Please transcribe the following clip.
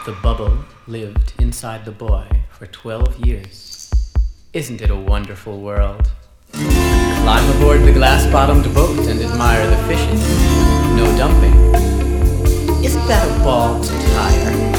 The bubble lived inside the boy for 12 years. Isn't it a wonderful world? Climb aboard the glass-bottomed boat and admire the fishes. No dumping. Isn't that a ball to tire?